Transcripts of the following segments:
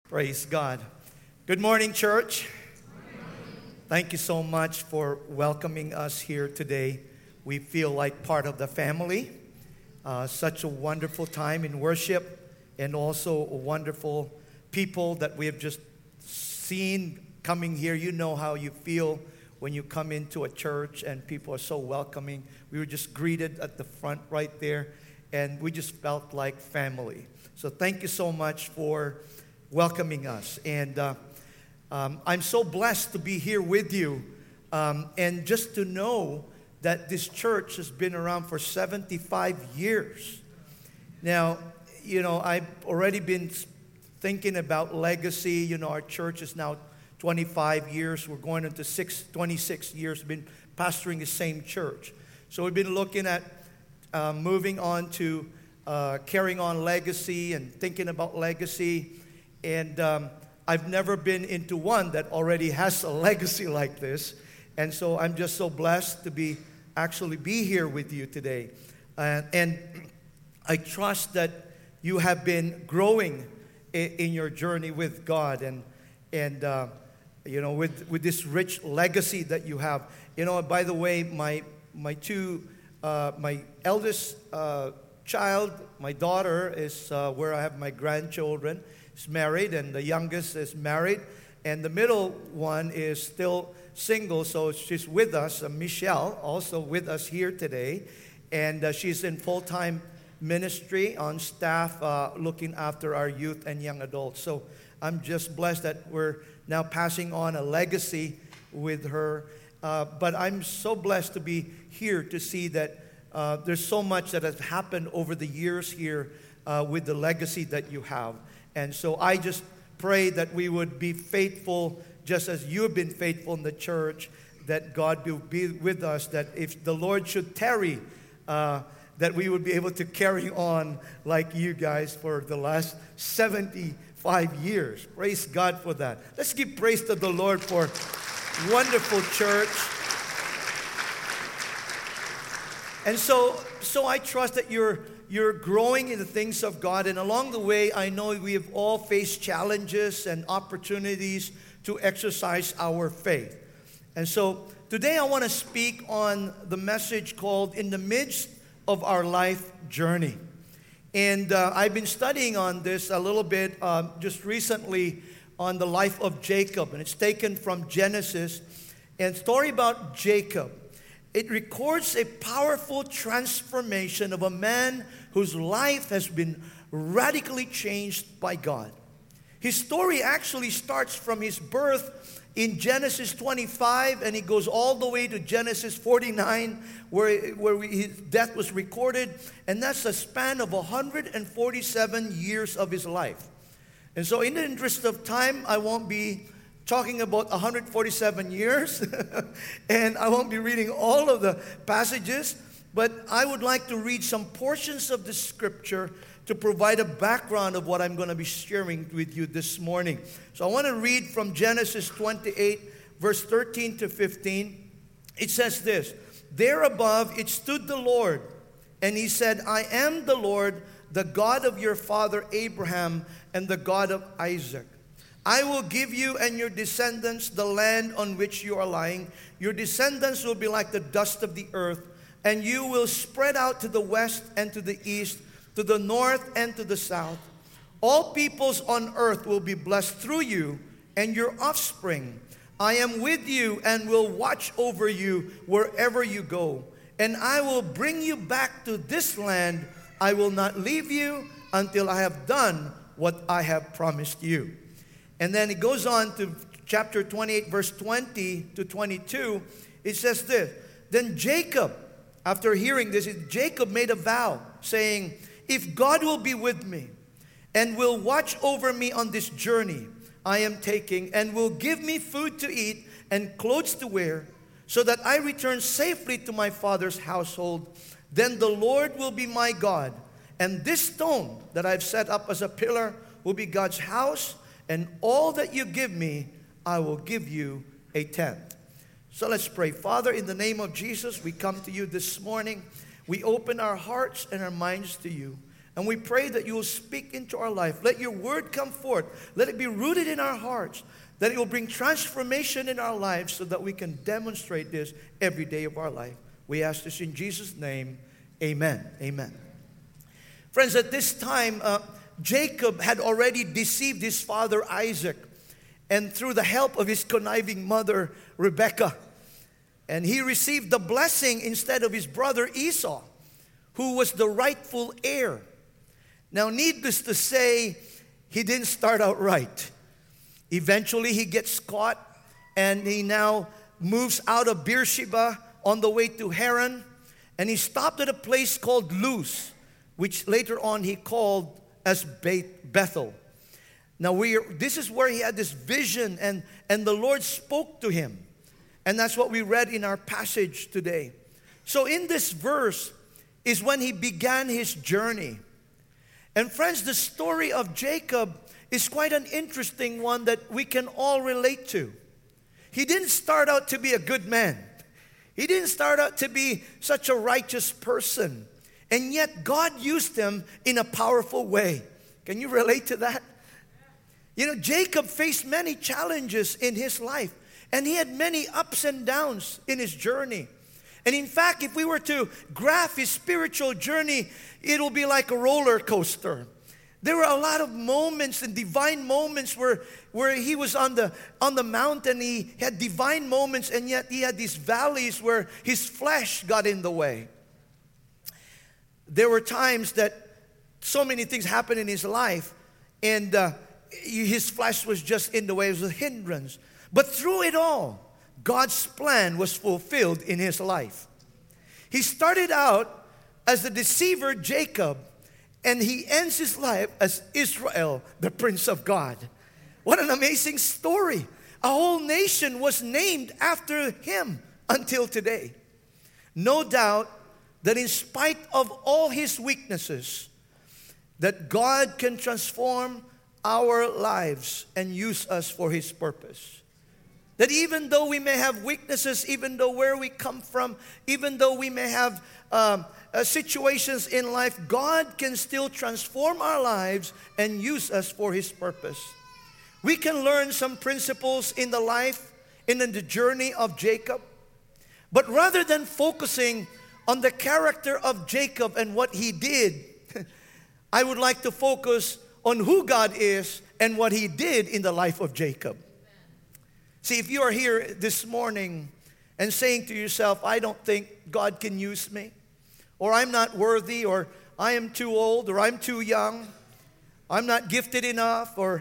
Praise God. Good morning, church. Thank you so much for welcoming us here today. We feel like part of the family. Such a wonderful time in worship, and also wonderful people that we have just seen coming here. You know how you feel when you come into a church and people are so welcoming. We were just greeted at the front right there, and we just felt like family. So thank you so much for welcoming us. And I'm so blessed to be here with you, and just to know that this church has been around for 75 years. Now, I've already been thinking about legacy. Our church is now 25 years. We're going into 26 years. We've been pastoring the same church. So we've been looking at moving on to carrying on legacy and thinking about legacy. And I've never been into one that already has a legacy like this. And so I'm just so blessed to be here with you today. And I trust that you have been growing in your journey with God and with this rich legacy that you have. By the way, my eldest child, my daughter, is where I have my grandchildren. Is married, and the youngest is married, and the middle one is still single, so she's with us. Michelle, also with us here today, and she's in full-time ministry on staff, looking after our youth and young adults. So I'm just blessed that we're now passing on a legacy with her, but I'm so blessed to be here to see that there's so much that has happened over the years here with the legacy that you have. And so I just pray that we would be faithful, just as you have been faithful in the church, that God will be with us, that if the Lord should tarry, that we would be able to carry on like you guys for the last 75 years. Praise God for that. Let's give praise to the Lord for wonderful church. And so I trust that you're growing in the things of God. And along the way, I know we have all faced challenges and opportunities to exercise our faith. And so today I want to speak on the message called In the Midst of Our Life Journey. And I've been studying on this a little bit just recently on the life of Jacob. And it's taken from Genesis. And story about Jacob. It records a powerful transformation of a man whose life has been radically changed by God. His story actually starts from his birth in Genesis 25, and it goes all the way to Genesis 49, where his death was recorded, and that's a span of 147 years of his life. And so in the interest of time, I won't be talking about 147 years, and I won't be reading all of the passages, but I would like to read some portions of the scripture to provide a background of what I'm going to be sharing with you this morning. So I want to read from Genesis 28, verse 13 to 15. It says this: There above it stood the Lord, and he said, I am the Lord, the God of your father Abraham, and the God of Isaac. I will give you and your descendants the land on which you are lying. Your descendants will be like the dust of the earth, and you will spread out to the west and to the east, to the north and to the south. All peoples on earth will be blessed through you and your offspring. I am with you and will watch over you wherever you go, and I will bring you back to this land. I will not leave you until I have done what I have promised you. And then it goes on to chapter 28, verse 20 to 22. It says this: Then Jacob, after hearing this, Jacob made a vow, saying, If God will be with me and will watch over me on this journey I am taking, and will give me food to eat and clothes to wear, so that I return safely to my father's household, then the Lord will be my God, and this stone that I've set up as a pillar will be God's house, and all that you give me, I will give you a tenth. So let's pray. Father, in the name of Jesus, we come to you this morning. We open our hearts and our minds to you. And we pray that you will speak into our life. Let your word come forth. Let it be rooted in our hearts. That it will bring transformation in our lives so that we can demonstrate this every day of our life. We ask this in Jesus' name. Amen. Amen. Friends, at this time, Jacob had already deceived his father Isaac, and through the help of his conniving mother Rebekah. And he received the blessing instead of his brother Esau, who was the rightful heir. Now, needless to say, he didn't start out right. Eventually, he gets caught, and he now moves out of Beersheba on the way to Haran, and he stopped at a place called Luz, which later on he called as Bethel. Now, this is where he had this vision, and the Lord spoke to him. And that's what we read in our passage today. So in this verse is when he began his journey. And friends, the story of Jacob is quite an interesting one that we can all relate to. He didn't start out to be a good man. He didn't start out to be such a righteous person. And yet God used him in a powerful way. Can you relate to that? You know, Jacob faced many challenges in his life. And he had many ups and downs in his journey. And in fact, if we were to graph his spiritual journey, it'll be like a roller coaster. There were a lot of moments and divine moments where he was on the mountain. He had divine moments, and yet he had these valleys where his flesh got in the way. There were times that so many things happened in his life, and his flesh was just in the way. It was a hindrance. But through it all, God's plan was fulfilled in his life. He started out as the deceiver Jacob, and he ends his life as Israel, the Prince of God. What an amazing story. A whole nation was named after him until today. No doubt that in spite of all his weaknesses, that God can transform our lives and use us for his purpose. That even though we may have weaknesses, even though where we come from, even though we may have situations in life, God can still transform our lives and use us for his purpose. We can learn some principles in the life, in the journey of Jacob. But rather than focusing on the character of Jacob and what he did, I would like to focus on who God is and what he did in the life of Jacob. See, if you are here this morning and saying to yourself, I don't think God can use me, or I'm not worthy, or I am too old, or I'm too young, I'm not gifted enough, or,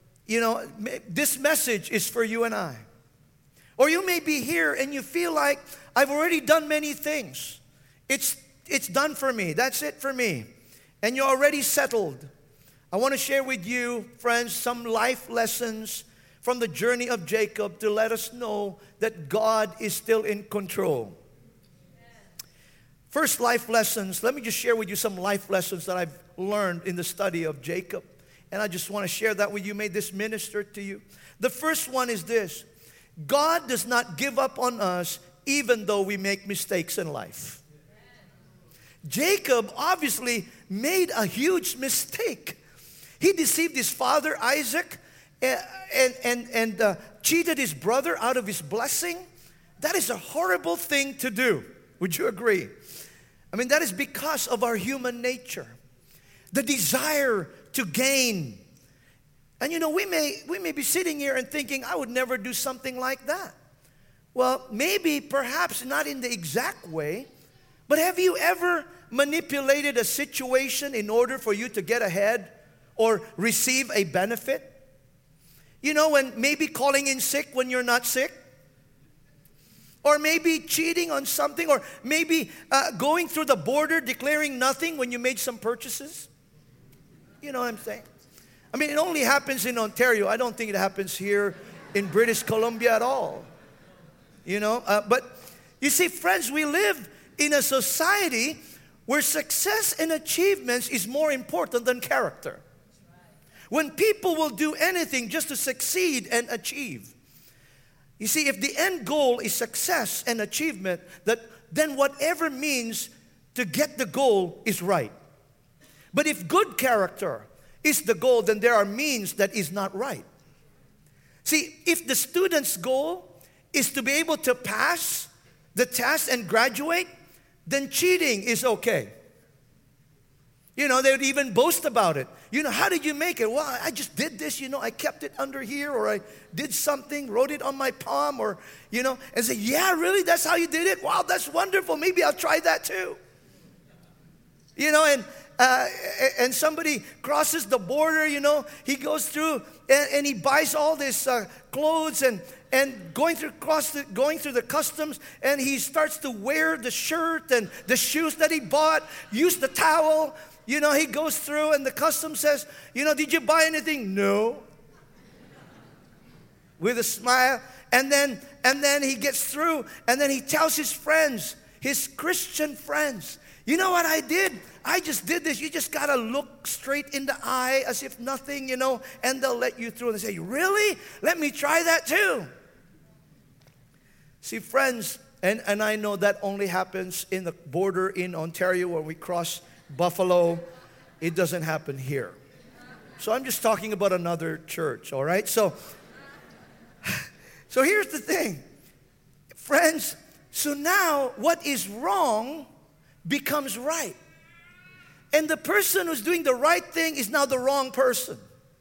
this message is for you and I. Or you may be here and you feel like, I've already done many things. It's done for me. That's it for me. And you're already settled. I want to share with you, friends, some life lessons from the journey of Jacob to let us know that God is still in control. First, life lessons. Let me just share with you some life lessons that I've learned in the study of Jacob. And I just want to share that with you. May this minister to you. The first one is this. God does not give up on us even though we make mistakes in life. Jacob obviously made a huge mistake. He deceived his father Isaac and cheated his brother out of his blessing. That is a horrible thing to do. Would you agree? I mean, that is because of our human nature. The desire to gain. And we may be sitting here and thinking, I would never do something like that. Well, maybe, perhaps not in the exact way, but have you ever manipulated a situation in order for you to get ahead or receive a benefit? When maybe calling in sick when you're not sick, or maybe cheating on something, or maybe going through the border declaring nothing when you made some purchases. You know what I'm saying? I mean, it only happens in Ontario. I don't think it happens here in British Columbia at all. But you see, friends, we live in a society where success and achievements is more important than character. When people will do anything just to succeed and achieve. You see, if the end goal is success and achievement, then whatever means to get the goal is right. But if good character is the goal, then there are means that is not right. See, if the student's goal is to be able to pass the test and graduate, then cheating is okay. They would even boast about it. How did you make it? Well, I just did this, I kept it under here, or I did something, wrote it on my palm, or, and say, yeah, really? That's how you did it? Wow, that's wonderful. Maybe I'll try that too. And somebody crosses the border, he goes through and he buys all this clothes and going through the customs, and he starts to wear the shirt and the shoes that he bought, use the towel. He goes through and the customs says, did you buy anything? No. With a smile. And then he gets through, and then he tells his friends, his Christian friends, you know what I did? I just did this. You just got to look straight in the eye as if nothing, and they'll let you through. And they say, really? Let me try that too. See, friends, and I know that only happens in the border in Ontario where we cross Buffalo. It doesn't happen here. So I'm just talking about another church, all right? So here's the thing. Friends, so now what is wrong becomes right. And the person who's doing the right thing is now the wrong person.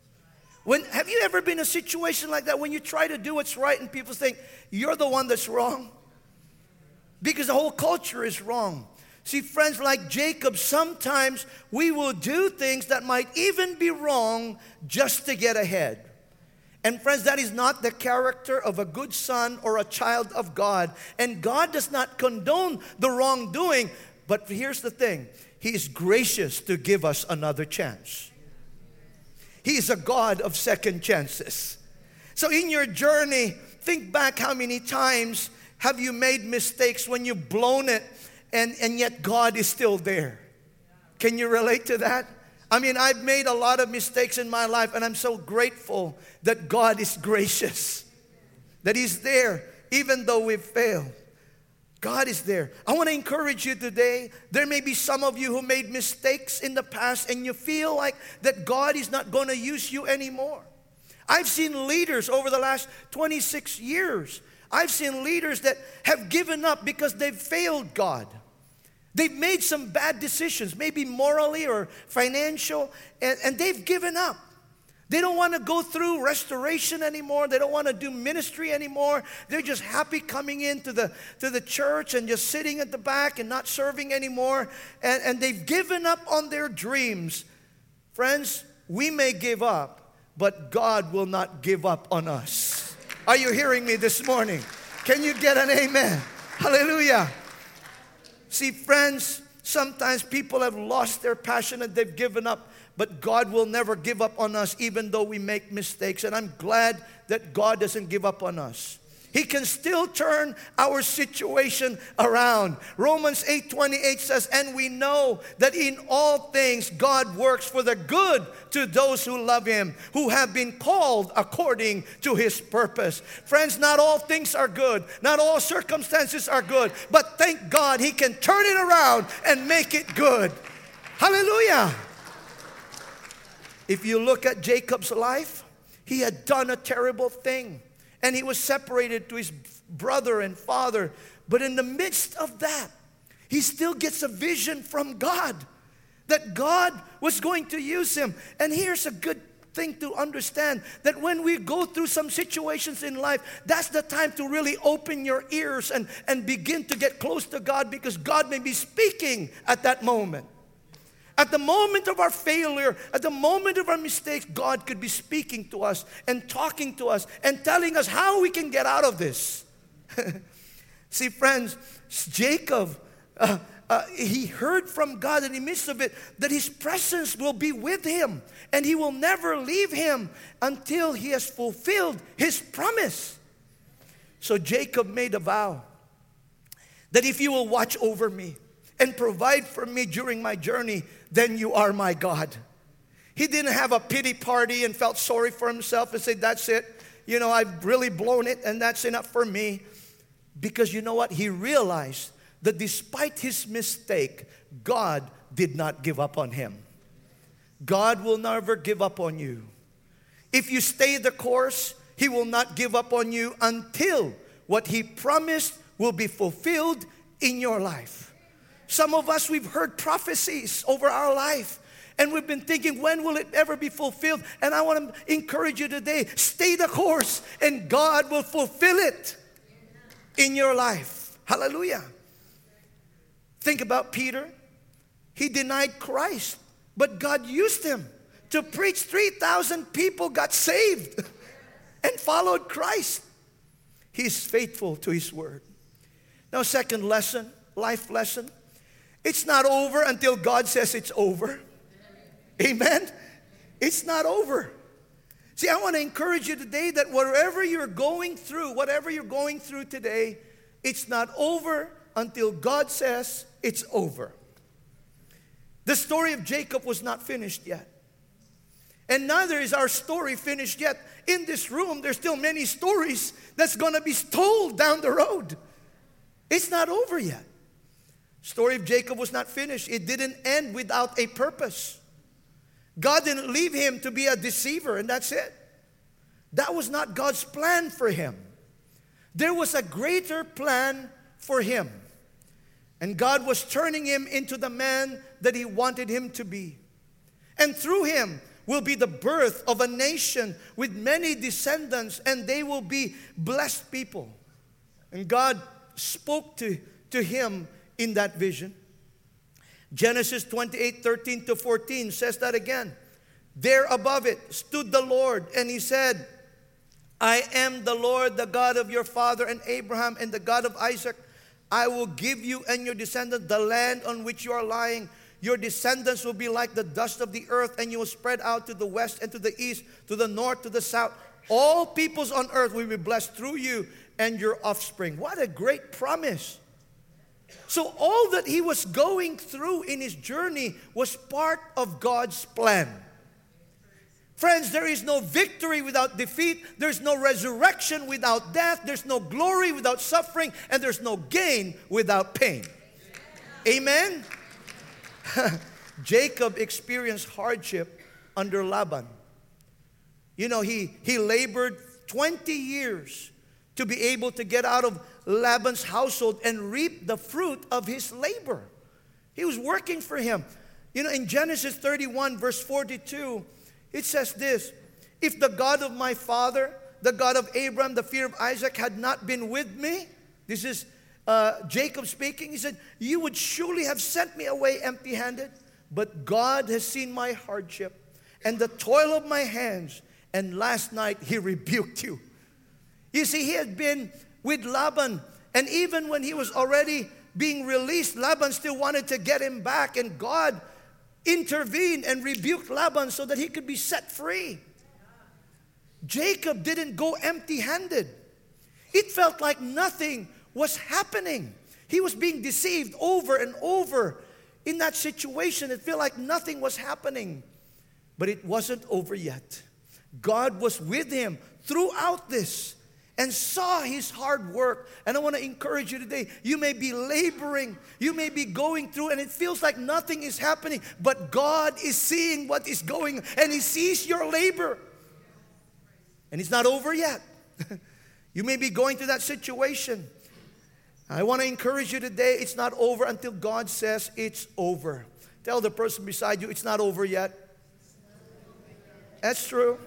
Have you ever been in a situation like that when you try to do what's right and people think you're the one that's wrong? Because the whole culture is wrong. See, friends, like Jacob, sometimes we will do things that might even be wrong just to get ahead. And friends, that is not the character of a good son or a child of God. And God does not condone the wrongdoing. But here's the thing. He is gracious to give us another chance. He is a God of second chances. So in your journey, think back how many times have you made mistakes when you've blown it, and yet God is still there. Can you relate to that? I mean, I've made a lot of mistakes in my life, and I'm so grateful that God is gracious, that He's there even though we've failed. God is there. I want to encourage you today. There may be some of you who made mistakes in the past and you feel like that God is not going to use you anymore. I've seen leaders over the last 26 years. I've seen leaders that have given up because they've failed God. They've made some bad decisions, maybe morally or financial, and they've given up. They don't want to go through restoration anymore. They don't want to do ministry anymore. They're just happy coming into the church and just sitting at the back and not serving anymore. And they've given up on their dreams. Friends, we may give up, but God will not give up on us. Are you hearing me this morning? Can you get an amen? Hallelujah. See, friends, sometimes people have lost their passion and they've given up. But God will never give up on us even though we make mistakes. And I'm glad that God doesn't give up on us. He can still turn our situation around. Romans 8:28 says, and we know that in all things God works for the good to those who love Him, who have been called according to His purpose. Friends, not all things are good. Not all circumstances are good. But thank God He can turn it around and make it good. Hallelujah. If you look at Jacob's life, he had done a terrible thing. And he was separated to his brother and father. But in the midst of that, he still gets a vision from God that God was going to use him. And here's a good thing to understand, that when we go through some situations in life, that's the time to really open your ears and begin to get close to God, because God may be speaking at that moment. At the moment of our failure, at the moment of our mistakes, God could be speaking to us and talking to us and telling us how we can get out of this. See, friends, Jacob, he heard from God in the midst of it that His presence will be with him and He will never leave him until he has fulfilled His promise. So Jacob made a vow that if you will watch over me and provide for me during my journey, then you are my God. He didn't have a pity party and felt sorry for himself and say, that's it. You know, I've really blown it and that's enough for me. Because you know what? He realized that despite his mistake, God did not give up on him. God will never give up on you. If you stay the course, He will not give up on you until what He promised will be fulfilled in your life. Some of us, we've heard prophecies over our life, and we've been thinking, when will it ever be fulfilled? And I want to encourage you today, stay the course, and God will fulfill it in your life. Hallelujah. Think about Peter. He denied Christ, but God used him to preach. 3,000 people got saved and followed Christ. He's faithful to His word. Now, second lesson, life lesson. It's not over until God says it's over. Amen? It's not over. See, I want to encourage you today that whatever you're going through today, it's not over until God says it's over. The story of Jacob was not finished yet. And neither is our story finished yet. In this room, there's still many stories that's going to be told down the road. It's not over yet. Story of Jacob was not finished. It didn't end without a purpose. God didn't leave him to be a deceiver and that's it. That was not God's plan for him. There was a greater plan for him. And God was turning him into the man that He wanted him to be. And through him will be the birth of a nation with many descendants, and they will be blessed people. And God spoke to him in that vision. Genesis 28:13-14 says that again. There above it stood the Lord, and He said, I am the Lord, the God of your father and Abraham, and the God of Isaac. I will give you and your descendants the land on which you are lying. Your descendants will be like the dust of the earth, and you will spread out to the west and to the east, to the north, to the south. All peoples on earth will be blessed through you and your offspring. What a great promise. So all that he was going through in his journey was part of God's plan. Friends, there is no victory without defeat. There's no resurrection without death. There's no glory without suffering. And there's no gain without pain. Amen? Jacob experienced hardship under Laban. You know, he labored 20 years to be able to get out of Laban's household and reap the fruit of his labor. He was working for him. You know, in Genesis 31, verse 42, it says this, if the God of my father, the God of Abraham, the fear of Isaac had not been with me, this is Jacob speaking, he said, you would surely have sent me away empty-handed. But God has seen my hardship and the toil of my hands, and last night He rebuked you. You see, he had been with Laban, and even when he was already being released, Laban still wanted to get him back, and God intervened and rebuked Laban so that he could be set free. Jacob didn't go empty-handed. It felt like nothing was happening. He was being deceived over and over in that situation. It felt like nothing was happening. But it wasn't over yet. God was with him throughout this and saw his hard work. And I want to encourage you today. You may be laboring. You may be going through and it feels like nothing is happening. But God is seeing what is going on. And He sees your labor. And it's not over yet. You may be going through that situation. I want to encourage you today. It's not over until God says it's over. Tell the person beside you, it's not over yet. That's true.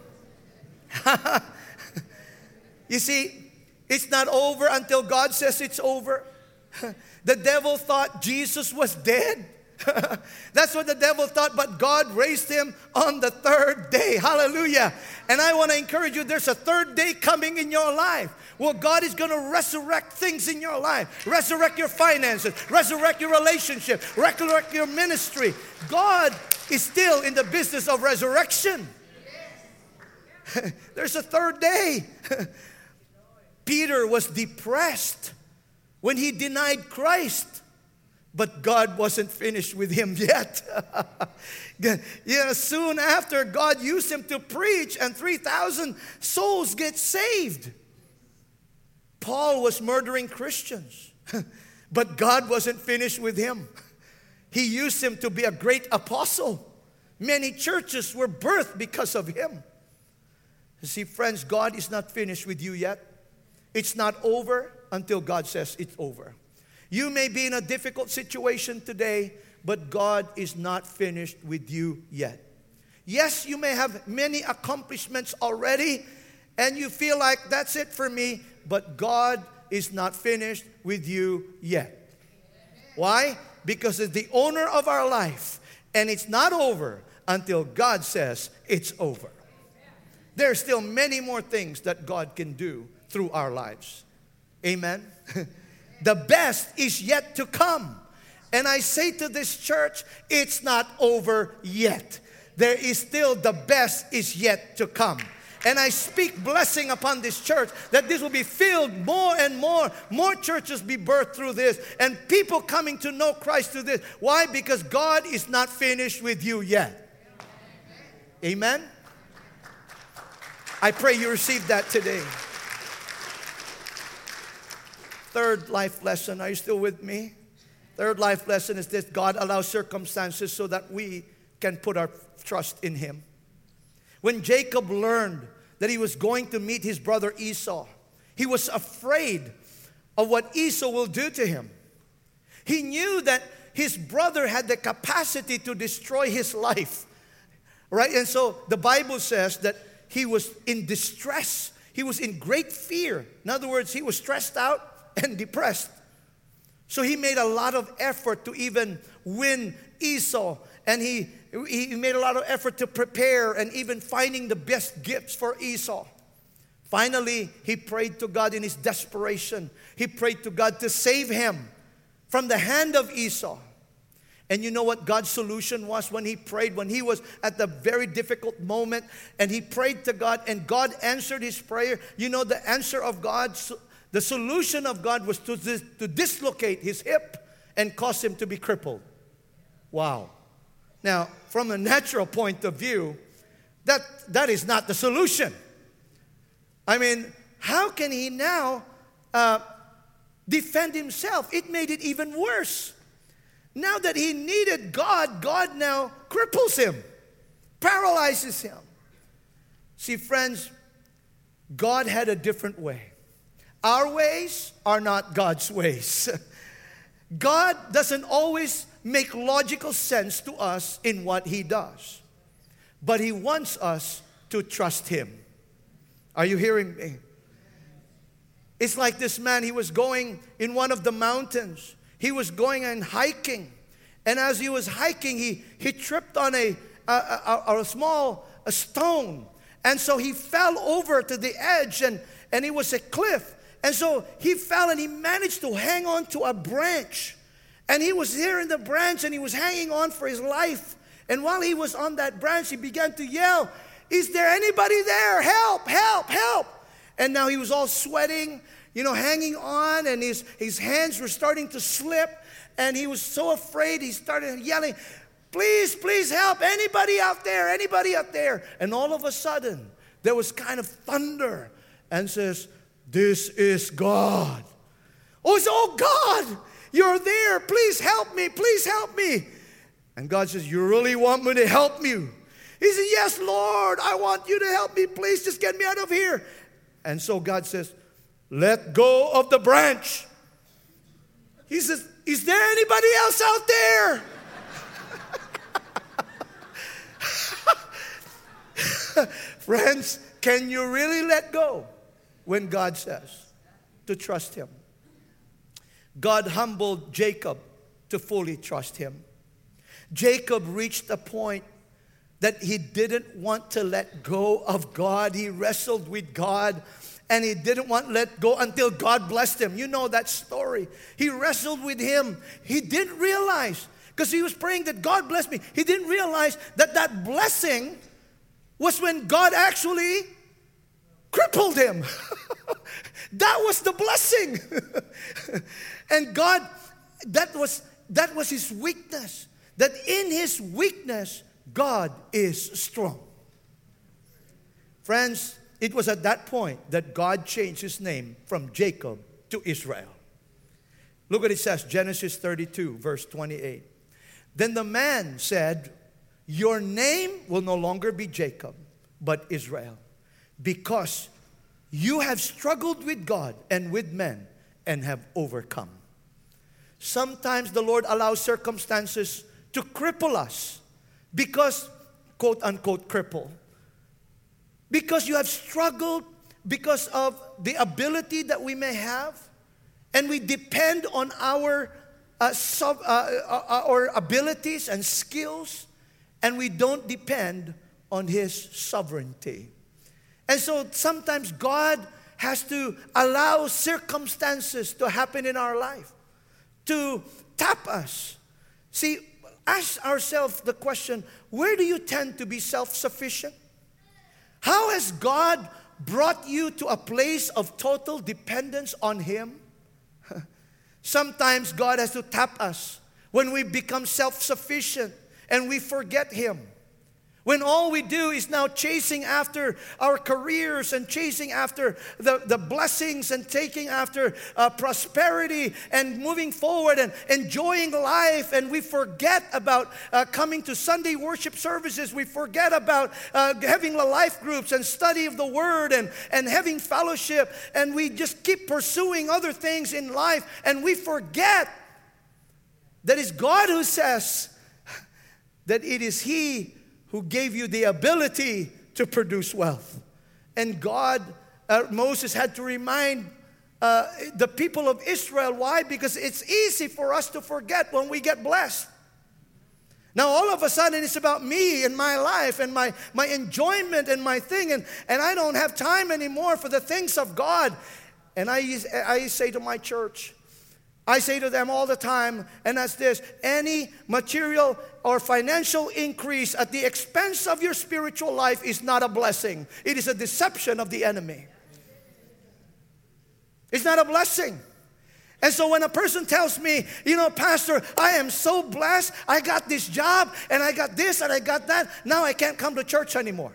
You see, it's not over until God says it's over. The devil thought Jesus was dead. That's what the devil thought, but God raised Him on the third day. Hallelujah. And I want to encourage you, there's a third day coming in your life. Well, God is going to resurrect things in your life. Resurrect your finances. Resurrect your relationship. Resurrect your ministry. God is still in the business of resurrection. There's a third day. Peter was depressed when he denied Christ. But God wasn't finished with him yet. Soon after, God used him to preach, and 3,000 souls get saved. Paul was murdering Christians, but God wasn't finished with him. He used him to be a great apostle, Many churches were birthed because of him. You see, friends, God is not finished with you yet. It's not over until God says it's over. You may be in a difficult situation today, but God is not finished with you yet. Yes, you may have many accomplishments already, and you feel like that's it for me, but God is not finished with you yet. Why? Because it's the owner of our life, and it's not over until God says it's over. There are still many more things that God can do through our lives. Amen? The best is yet to come. And I say to this church, it's not over yet. There is still the best is yet to come. And I speak blessing upon this church that this will be filled more and more. More churches be birthed through this. And people coming to know Christ through this. Why? Because God is not finished with you yet. Amen? I pray you receive that today. Third life lesson. Are you still with me? Third life lesson is this: God allows circumstances so that we can put our trust in Him. When Jacob learned that he was going to meet his brother Esau, he was afraid of what Esau will do to him. He knew that his brother had the capacity to destroy his life. Right? And so the Bible says that he was in distress. He was in great fear. In other words, he was stressed out and depressed. So he made a lot of effort to even win Esau. And he made a lot of effort to prepare and even finding the best gifts for Esau. Finally, he prayed to God in his desperation. He prayed to God to save him from the hand of Esau. And you know what God's solution was when he prayed, when he was at the very difficult moment, and he prayed to God and God answered his prayer. You know the answer of God, the solution of God was to dislocate his hip and cause him to be crippled. Wow. Now, from a natural point of view, that is not the solution. I mean, how can he now defend himself? It made it even worse. Now that he needed God, God now cripples him, paralyzes him. See, friends, God had a different way. Our ways are not God's ways. God doesn't always make logical sense to us in what He does. But He wants us to trust Him. Are you hearing me? It's like this man, he was going in one of the mountains. He was going and hiking. And as he was hiking, he tripped on a small stone. And so he fell over to the edge, and it was a cliff. And so he fell and he managed to hang on to a branch. And he was there in the branch and he was hanging on for his life. And while he was on that branch, he began to yell, "Is there anybody there? Help, help, help." And now he was all sweating, hanging on, and his hands were starting to slip. And he was so afraid, he started yelling, "Please, please help, anybody out there, anybody out there." And all of a sudden, there was kind of thunder and says, "This is God." Oh, God, you're there. Please help me. Please help me. And God says, "You really want me to help you?" He said, "Yes, Lord, I want you to help me. Please just get me out of here." And so God says, "Let go of the branch." He says, "Is there anybody else out there?" Friends, can you really let go when God says to trust Him? God humbled Jacob to fully trust Him. Jacob reached a point that he didn't want to let go of God. He wrestled with God and he didn't want to let go until God blessed him. You know that story. He wrestled with Him. He didn't realize, because he was praying that God bless me. He didn't realize that blessing was when God actually crippled him. That was the blessing. And God, that was his weakness. That in his weakness, God is strong. Friends, it was at that point that God changed His name from Jacob to Israel. Look what it says, Genesis 32, verse 28. Then the man said, your name will no longer be Jacob, but Israel, because you have struggled with God and with men and have overcome. Sometimes the Lord allows circumstances to cripple us because, quote unquote, cripple. Because you have struggled because of the ability that we may have, and we depend on our abilities and skills, and we don't depend on His sovereignty. And so sometimes God has to allow circumstances to happen in our life to tap us. See, ask ourselves the question, where do you tend to be self-sufficient? How has God brought you to a place of total dependence on Him? Sometimes God has to tap us when we become self-sufficient and we forget Him. When all we do is now chasing after our careers and chasing after the blessings and taking after prosperity and moving forward and enjoying life, and we forget about coming to Sunday worship services. We forget about having the life groups and study of the Word and having fellowship, and we just keep pursuing other things in life, and we forget that it's God who says that it is He who gave you the ability to produce wealth. And God, Moses had to remind the people of Israel. Why? Because it's easy for us to forget when we get blessed. Now all of a sudden it's about me and my life and my enjoyment and my thing, and I don't have time anymore for the things of God. And I say to my church, I say to them all the time, and that's this: any material or financial increase at the expense of your spiritual life is not a blessing. It is a deception of the enemy. It's not a blessing. And so when a person tells me, Pastor, I am so blessed, I got this job, and I got this, and I got that, now I can't come to church anymore.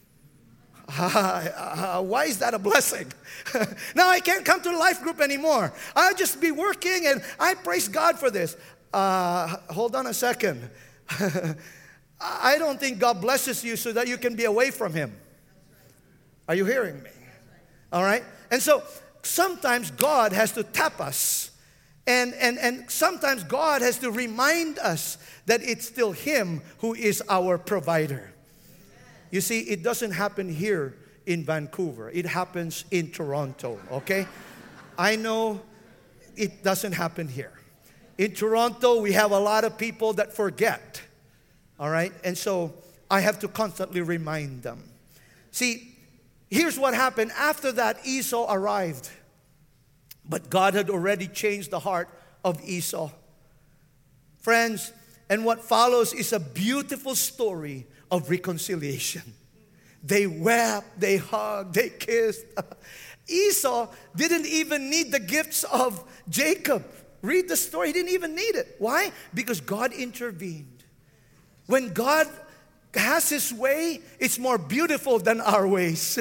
Why is that a blessing? Now I can't come to the life group anymore. I'll just be working, and I praise God for this. Hold on a second. I don't think God blesses you so that you can be away from Him. Are you hearing me? All right? And so sometimes God has to tap us. And sometimes God has to remind us that it's still Him who is our provider. You see, it doesn't happen here in Vancouver. It happens in Toronto, okay? I know it doesn't happen here. In Toronto, we have a lot of people that forget, all right? And so I have to constantly remind them. See, here's what happened. After that, Esau arrived. But God had already changed the heart of Esau. Friends, and what follows is a beautiful story of reconciliation. They wept, they hugged, they kissed. Esau didn't even need the gifts of Jacob. Read the story, he didn't even need it. Why? Because God intervened. When God has His way, it's more beautiful than our ways.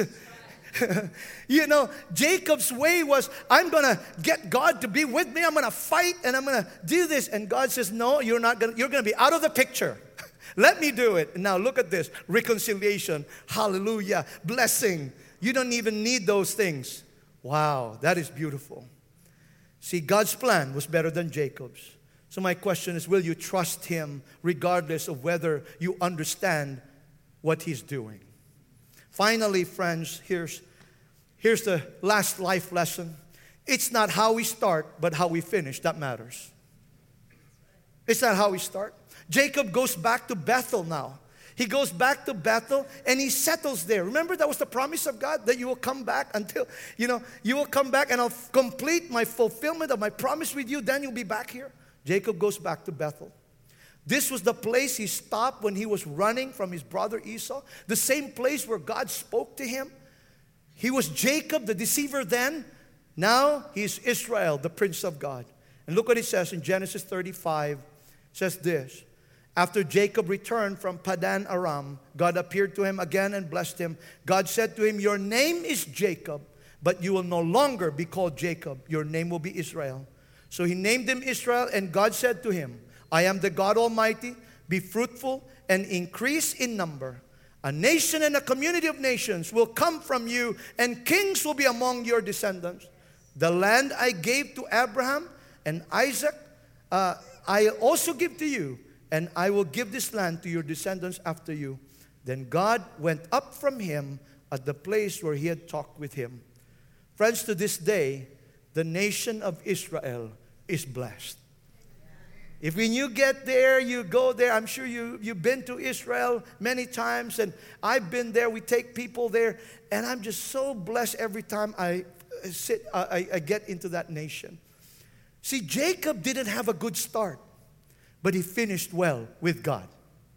Jacob's way was, I'm going to get God to be with me. I'm going to fight and I'm going to do this. And God says, no, you're going to be out of the picture. Let me do it. And now look at this. Reconciliation. Hallelujah. Blessing. You don't even need those things. Wow, that is beautiful. See, God's plan was better than Jacob's. So my question is, will you trust Him regardless of whether you understand what He's doing? Finally, friends, here's the last life lesson. It's not how we start, but how we finish that matters. It's not how we start. Jacob goes back to Bethel now. He goes back to Bethel and he settles there. Remember, that was the promise of God, that you will come back until, you will come back and I'll complete my fulfillment of my promise with you. Then you'll be back here. Jacob goes back to Bethel. This was the place he stopped when he was running from his brother Esau. The same place where God spoke to him. He was Jacob, the deceiver then. Now he's Israel, the prince of God. And look what it says in Genesis 35. It says this: after Jacob returned from Padan Aram, God appeared to him again and blessed him. God said to him, your name is Jacob, but you will no longer be called Jacob. Your name will be Israel. So he named him Israel, and God said to him, I am the God Almighty. Be fruitful and increase in number. A nation and a community of nations will come from you, and kings will be among your descendants. The land I gave to Abraham and Isaac, I also give to you, and I will give this land to your descendants after you. Then God went up from him at the place where he had talked with him. Friends, to this day, the nation of Israel is blessed. If when you get there, you go there. I'm sure you've been to Israel many times, and I've been there. We take people there, and I'm just so blessed every time I get into that nation. See, Jacob didn't have a good start, but he finished well with God.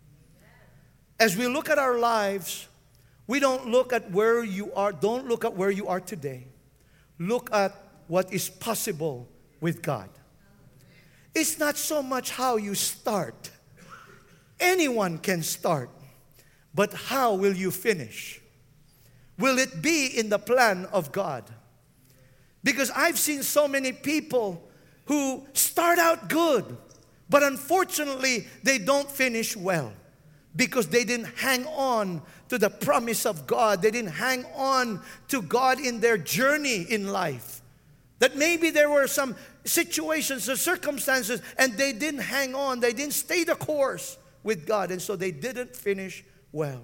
As we look at our lives, we don't look at where you are. Don't look at where you are today. Look at what is possible with God. It's not so much how you start. Anyone can start. But how will you finish? Will it be in the plan of God? Because I've seen so many people who start out good, but unfortunately they don't finish well because they didn't hang on to the promise of God. They didn't hang on to God in their journey in life. That maybe there were some situations or circumstances and they didn't hang on. They didn't stay the course with God, and so they didn't finish well.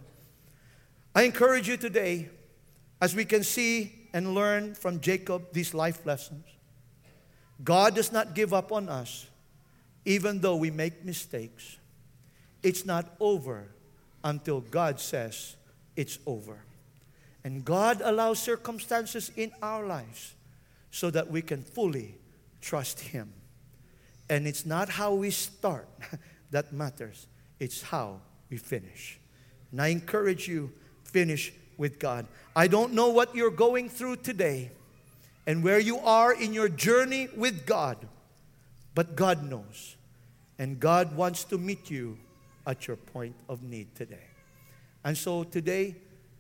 I encourage you today, as we can see and learn from Jacob these life lessons. God does not give up on us even though we make mistakes. It's not over until God says it's over. And God allows circumstances in our lives so that we can fully trust Him. And it's not how we start that matters. It's how we finish. And I encourage you, finish with God. I don't know what you're going through today and where you are in your journey with God, but God knows. And God wants to meet you at your point of need today. And so today,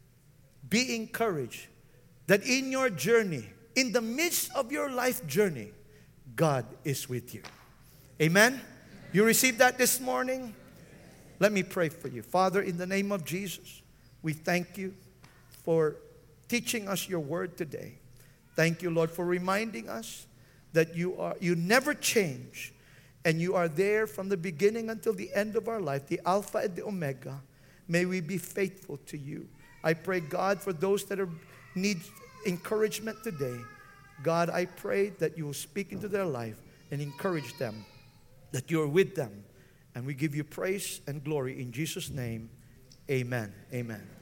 be encouraged that in your journey, in the midst of your life journey, God is with you. Amen? You received that this morning? Let me pray for you. Father, in the name of Jesus, we thank you for teaching us your word today. Thank you, Lord, for reminding us that you never change, and you are there from the beginning until the end of our life, the Alpha and the Omega. May we be faithful to you. I pray, God, for those that need encouragement today, God, I pray that you will speak into their life and encourage them, that you are with them. And we give you praise and glory in Jesus' name. Amen. Amen.